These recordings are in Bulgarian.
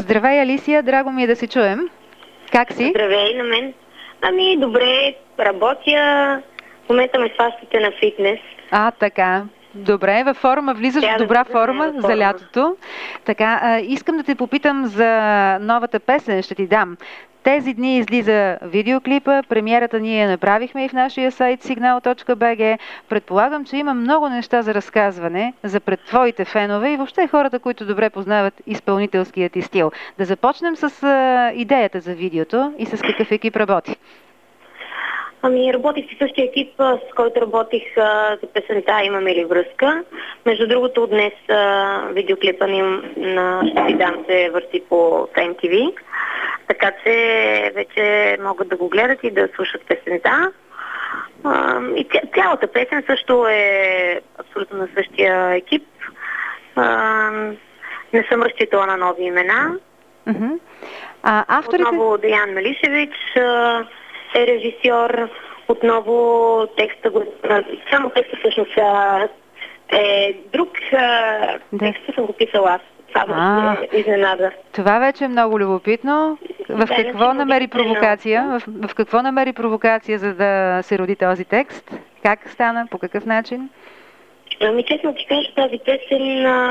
Здравей, Алисия, драго ми е да се чуем. Как си? Здравей на мен. Ами, добре, работя. В момента ме сващате на фитнес. Така. Добре, във форма, влизаш в добра форма за лятото. Така, искам да те попитам за новата песен, ще ти дам. Тези дни излиза видеоклипа, премиерата ние направихме и в нашия сайт signal.bg. Предполагам, че има много неща за разказване за пред твоите фенове и въобще хората, които добре познават изпълнителският ти стил. Да започнем с идеята за видеото и с какъв екип работи. Ами, работих с същия екип, с който работих за песента "Имаме ли връзка". Между другото, днес видеоклипа ни на "Ще ти дам" се върти по MTV, така че вече могат да го гледат и да слушат песента. И цялата песен също е абсолютно на същия екип. Не съм разчитала на нови имена. Авторите... Отново Деян Мелишевич е режисьор. Отново текста го... Само текста всъщност е друг. Текста съм го писала аз. Това е изненада. Това вече е много любопитно. В какво намери провокация? В какво намери провокация, за да се роди този текст? Как стана? По какъв начин? Ами, честно ти кажа, тази песен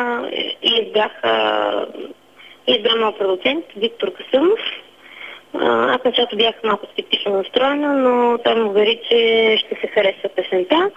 избра моят продуцент Виктор Касъмов. Аз началото бях малко скептично настроена, но той му увери, че ще се хареса песента.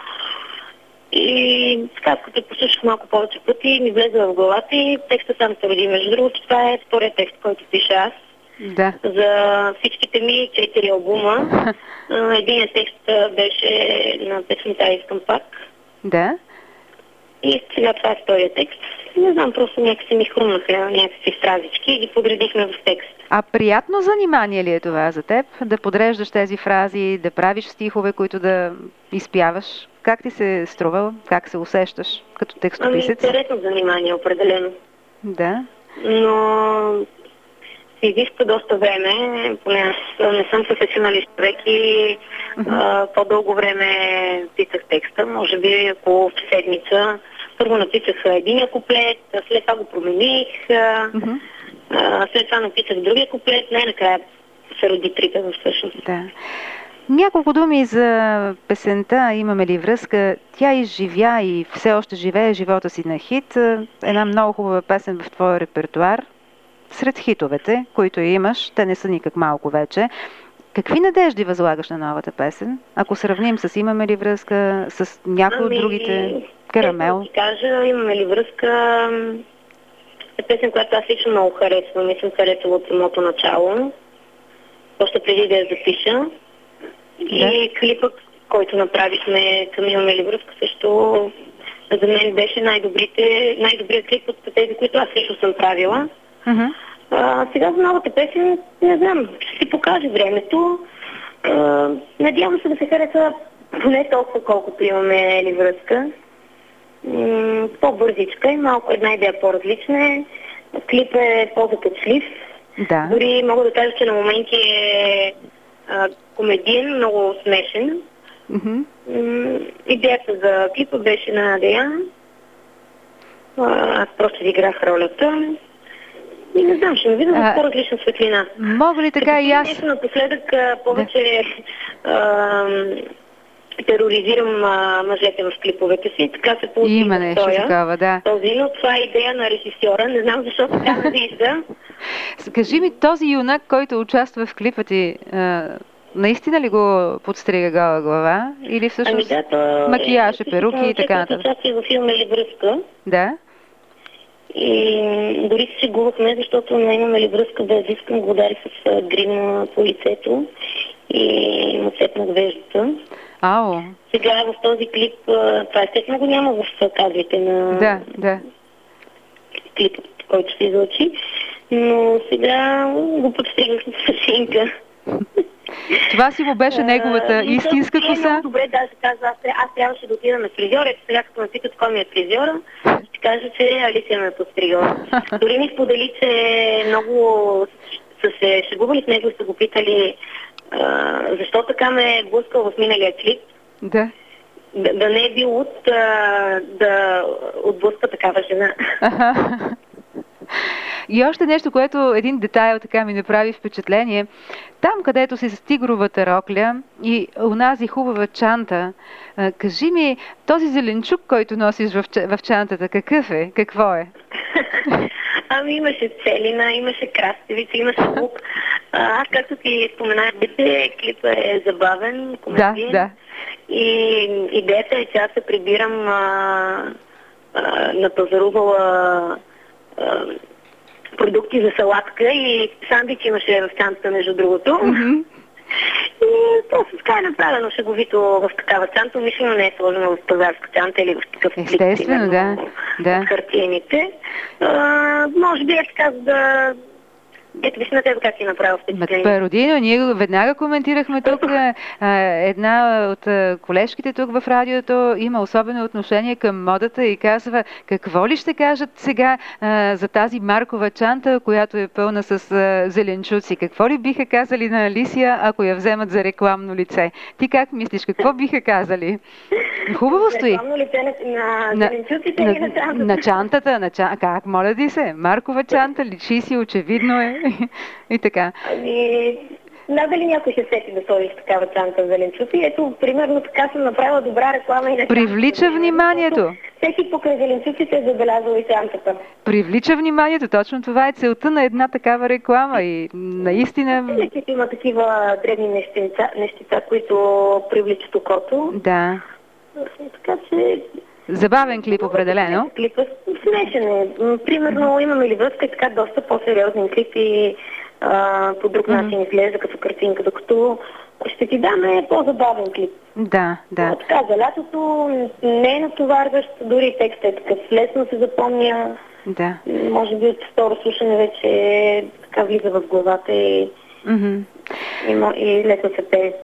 И така, като послушах малко повече пъти, ми влезе в главата и текста сам се роди. Между другото, това е втория текст, който пиша аз. Да. За всичките ми 4 албума. Единият текст беше на песента "Искам пак". Да. И сега това е втория текст. Не знам, просто някакси ми хрумнаха някакви фразички и ги подредихме в текст. А приятно занимание ли е това за теб? Да подреждаш тези фрази, да правиш стихове, които да изпяваш? Как ти се струва? Как се усещаш като текстописец? Ами, интересно занимание, определено. Да. Но се изисква доста време, поне аз не съм професионалист човек и по-дълго време писах текста, може би около седмица. Първо написах един куплет, след това го промених, след това написах другия куплет, най-накрая се роди трите всъщност. Да. Няколко думи за песента "Имаме ли връзка". Тя изживя и все още живее живота си на хит. Една много хубава песен в твоя репертуар. Сред хитовете, които имаш, те не са никак малко вече. Какви надежди възлагаш на новата песен? Ако сравним с "Имаме ли връзка", с някои от другите, "Карамел"? Ще кажа, "Имаме ли връзка" е песен, която аз лично много харесвам и съм харесвала от самото начало. Още преди да я запиша. Да. И клипът, който направихме към "Имаме ли връзка", също за мен беше най-добрият клип от тези, които аз лично съм правила. Сега за новата песен, не знам, ще си покаже времето. Надявам се да се хареса поне толкова, колкото "Имаме ли връзка". По-бързичка и малко една идея по-различна е. Клип е по-закачлив. Да. Дори мога да кажа, че на моменти е комедиен, много смешен. Идеята за клипа беше на Деян. Аз просто играх ролята. И не знам, ще ме видя в по-различна светлина. Мога ли така и аз? Напоследък повече тероризирам мъжете в клиповете си. Така се получи. Има нещо такова, да. Този, но това е идея на режисьора. Не знам защо така не вижда. Кажи ми, този юнак, който участва в клипа ти, наистина ли го подстрига гола глава? Или всъщност макияж, перуки и така нататък? Участвах в "Имаме ли връзка". Да. И дори се шегувахме, защото на "Имаме ли връзка" да искам го удари с грим по лицето и му цепнах веждата. Ау. Сега в този клип, това естествено го няма в кадрите на клипа, който се излъчи, но сега го подстригнах с шинка. Това си му беше неговата истинска коса? Добре, даже каза, аз трябваше да отида на фризьора. Ето сега, като ме питат кой ми е фризьора, ще кажа, че Алисия ме е подстригала. Дори ми сподели, че много са се шегували с него и са го питали защо така ме е блъскал в миналия клип. Да. Да не е бил да отблъска такава жена. И още нещо, което един детайл така ми направи впечатление. Там, където си с тигровата рокля и онази хубава чанта, кажи ми, този зеленчук, който носиш в чантата, какъв е? Какво е? Ами имаше целина, имаше краставица, имаше лук. Аз, както ти споменах, клипът е забавен, комедиен. Да. И идеята е, че аз се прибирам на пазарувала продукти за салатка и сандвич имаше в чантата, между другото. Mm-hmm. И просто така е направено шеговито в такава чанта. Умишлено не е сложено в пазарска чанта или в такъв плик. Естествено, да. От хартиените. Може би е така да... Ето виж на теб как си направил впечатление. Пародийно, ние веднага коментирахме тук. Една от колежките тук в радиото има особено отношение към модата и казва, какво ли ще кажат сега за тази маркова чанта, която е пълна с зеленчуци. Какво ли биха казали на Алисия, ако я вземат за рекламно лице? Ти как мислиш, какво биха казали? Хубаво стои. Рекламно лице на зеленчуците или на чантата? На чантата, как, моля ти се, маркова чанта, личи си, очевидно е. И така. Ами, надали някой ще сети да сложиш такава чанта в зеленчуци? Ето, примерно така съм направила добра реклама и на привлича вниманието. Всеки покрай зеленчуците е забелязал и чантата. Привлича вниманието, точно това е целта на една такава реклама и наистина... Всеки има такива дребни нещица, които привличат окото. Да. Така че... Забавен клип, определено. Клипът смешен е. Примерно имаме ли връзка и така доста по-сериозни клипи по друг начин изглежда като картинка, докато ще ти даме по-забавен клип. Да. Така, за лятото не е натоварващ, дори текстът е такъв лесно се запомня. Да. Може би от второ слушане вече така влиза в главата и лесно се пее.